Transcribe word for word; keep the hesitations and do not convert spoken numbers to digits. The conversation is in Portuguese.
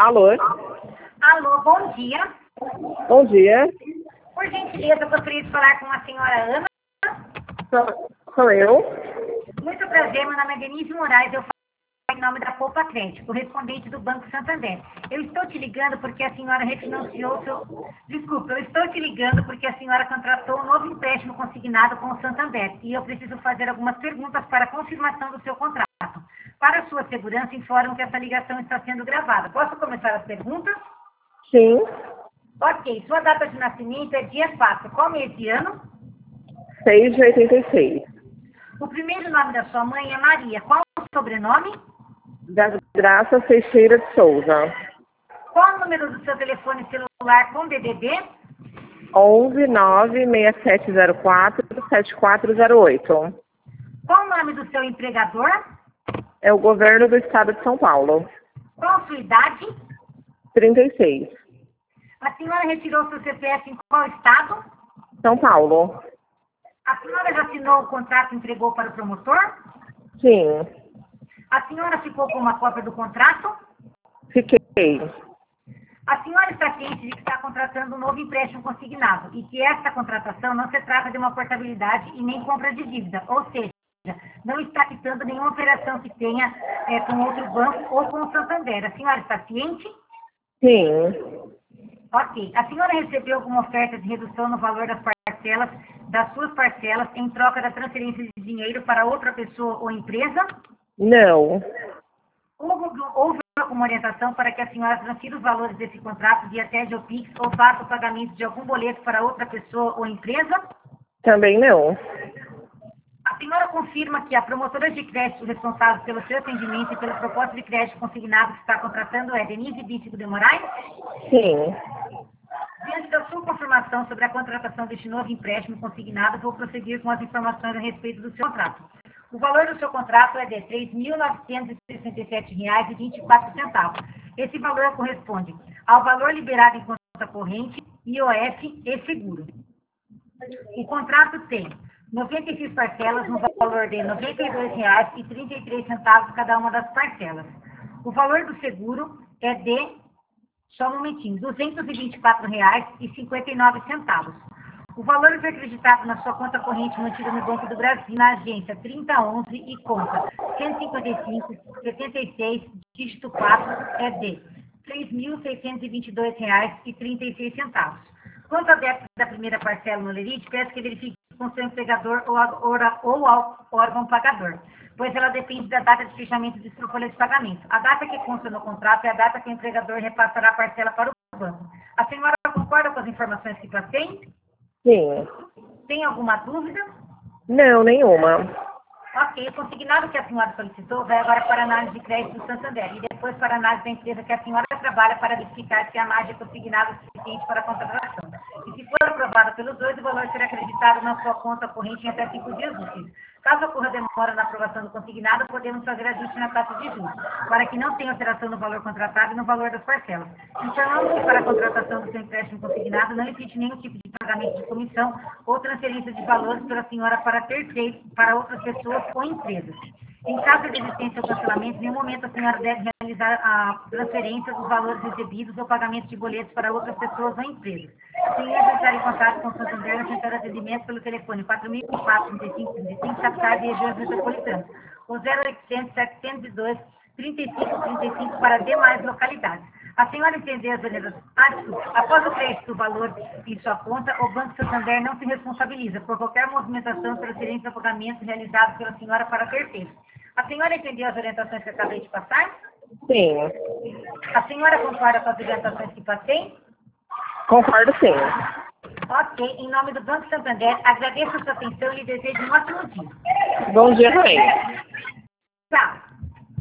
Alô? Alô, bom dia. Bom dia. Por gentileza, eu gostaria de falar com a senhora Ana. Sou, sou eu. Muito prazer, meu nome é Denise Moraes, eu falo em nome da Poupa Crédito, correspondente do Banco Santander. Eu estou te ligando porque a senhora refinanciou seu... Desculpa, eu estou te ligando porque a senhora contratou um novo empréstimo consignado com o Santander e eu preciso fazer algumas perguntas para confirmação do seu contrato. Para sua segurança, informo que essa ligação está sendo gravada. Posso começar as perguntas? Sim. Ok, sua data de nascimento é dia quatro. Qual mês de ano? seis de oitenta e seis. O primeiro nome da sua mãe é Maria. Qual o sobrenome? Das Graças Teixeira de Souza. Qual o número do seu telefone celular com D D D? onze nove seis sete zero quatro sete quatro zero oito. Qual o nome do seu empregador? É o governo do estado de São Paulo. Qual a sua idade? trinta e seis. A senhora retirou seu C P F em qual estado? São Paulo. A senhora já assinou o contrato e entregou para o promotor? Sim. A senhora ficou com uma cópia do contrato? Fiquei. A senhora está ciente de que está contratando um novo empréstimo consignado e que esta contratação não se trata de uma portabilidade e nem compra de dívida, ou seja, não está quitando nenhuma operação que tenha é, com outro banco ou com o Santander. A senhora está ciente? Sim. Ok. A senhora recebeu alguma oferta de redução no valor das parcelas, das suas parcelas, em troca da transferência de dinheiro para outra pessoa ou empresa? Não. Houve, houve alguma orientação para que a senhora transfira os valores desse contrato via T E D ou Pix ou faça o pagamento de algum boleto para outra pessoa ou empresa? Também não. A senhora confirma que a promotora de crédito responsável pelo seu atendimento e pela proposta de crédito consignado que está contratando é Denise Bístico de Moraes? Sim. Diante da sua confirmação sobre a contratação deste novo empréstimo consignado, vou prosseguir com as informações a respeito do seu contrato. O valor do seu contrato é de três mil novecentos e sessenta e sete reais e vinte e quatro centavos. Esse valor corresponde ao valor liberado em conta corrente, I O F e seguro. O contrato tem noventa e seis parcelas no valor de noventa e dois reais e trinta e três centavos cada uma das parcelas. O valor do seguro é de, só um momentinho, duzentos e vinte e quatro reais e cinquenta e nove centavos. O valor foi acreditado na sua conta corrente mantida no Banco do Brasil, na agência trinta onze e conta cento e cinquenta e cinco, setenta e seis, dígito quatro, é de três mil seiscentos e vinte e dois reais e trinta e seis centavos. Quanto ao débito da primeira parcela no Lerite, peço que verifique com seu empregador ou, a, ou ao órgão pagador, pois ela depende da data de fechamento de sua folha de pagamento. A data que consta no contrato é a data que o empregador repassará a parcela para o banco. A senhora concorda com as informações que passei? Sim. Tem alguma dúvida? Não, nenhuma. Ok, o consignado que a senhora solicitou vai agora para a análise de crédito do Santander e depois para a análise da empresa que a senhora trabalha para verificar se a margem é consignada suficiente para a contratação. E se for aprovada pelos dois, o valor será acreditado na sua conta corrente em até cinco dias úteis. Caso ocorra demora na aprovação do consignado, podemos fazer ajuste na taxa de juros, para que não tenha alteração no valor contratado e no valor das parcelas. Informamos que para a contratação do seu empréstimo consignado não existe nenhum tipo de pagamento de comissão ou transferência de valores pela senhora para terceiros, para outras pessoas ou empresas. Em caso de existência ou cancelamento, em nenhum momento a senhora deve realizar a transferência dos valores recebidos ou pagamento de boletos para outras pessoas ou empresas. Senhor, entrar em contato com o Santander na central de atendimento pelo telefone quatro mil e quatro, trinta e cinco, trinta e cinco, capitais e regiões metropolitanas, ou zero oitocentos, setecentos e dois, trinta e cinco, trinta e cinco para demais localidades. A senhora entender as vendas. Ah, desculpa. Após o crédito do valor em sua conta, o Banco Santander não se responsabiliza por qualquer movimentação, transferência ou pagamento realizado pela senhora para terceiros. A senhora entendeu as orientações que acabei de passar? Sim. A senhora concorda com as orientações que passei? Concordo, sim. Ok. Em nome do Banco Santander, agradeço a sua atenção e lhe desejo um ótimo dia. Bom dia também. Tchau.